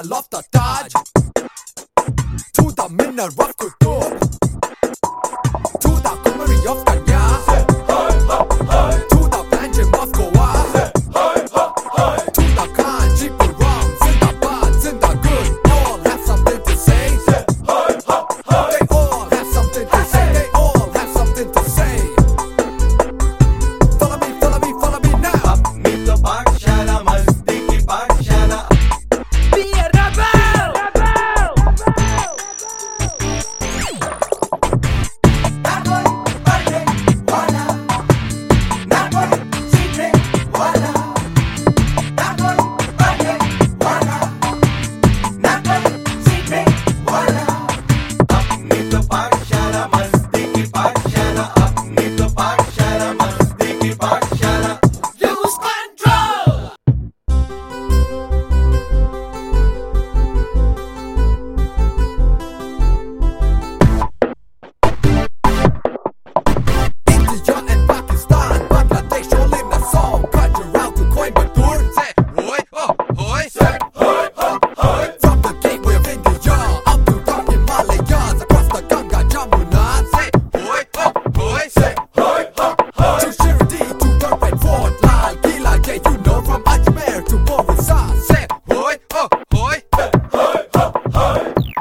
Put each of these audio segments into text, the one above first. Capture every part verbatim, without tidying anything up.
Mahal of the Taj, to the Minar of Qutub, to the Kumari of Kanya, to the Panjim of Goa, to the Kanchipuram, Zindabad, Zindagud. All have something to say. They all have something to say. They all have something to say. Follow me, follow me, follow me now. अपनी तो पाठशाला मस्ती की पाठशाला Be a rebel! ना कोई पढ़ने वाला, ना कोई सीखने वाला, ना कोई पढ़ने वाला, ना कोई सीखने वाला। अपनी तो पाठशाला मस्ती की पाठशाला, अपनी तो पाठशाला मस्ती की पाठशाला। Lose control! India and Pakistan, Bangladesh all in a song. Gujarat to Coimbatore, say hoy ho hoy, say hoy ho hoy. From the gateway of India up to the Himalayas, across the Ganga Jamuna, say hoy ho hoy, say hoy ho hoy. To Shirdi, to the Red Fort, Lal Killa, yeah you know, from Ajmer to Borisar, say hoy ho hoy, say hoy ho hoy.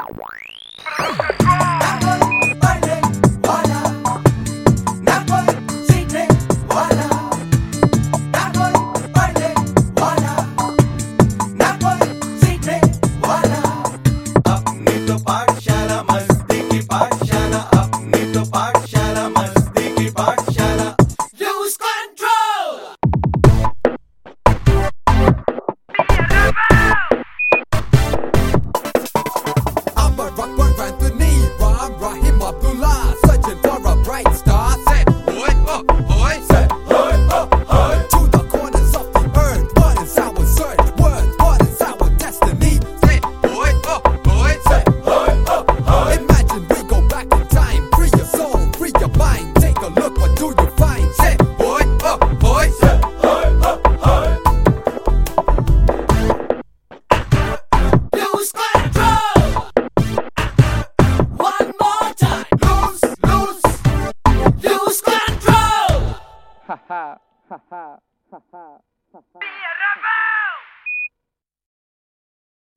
ना कोई पढ़ने वाला, ना कोई सीखने वाला, ना कोई पढ़ने वाला, ना कोई सीखने वाला। अपनी तो पाठशाला मस्ती की पाठशाला, अपनी तो पाठशाला मस्ती की पाठशाला। Lose control! I'm a Akbar Anthony, Ram Rahim Abdullah, searching for a bright star. Say hoy ho hoy, say hoy ho hoy. To the corners of the earth, what is our search? Worth, what is our destiny? Say hoy ho hoy, say hoy ho hoy. Imagine we go back in time, free your soul, free your mind. Take a look, what do you find? Say hoy ho hoy, say hoy ho hoy. Lose control! One more time! Lose, lose. Lose control! Ha ha ha ha ha ha ha. Be a rebel!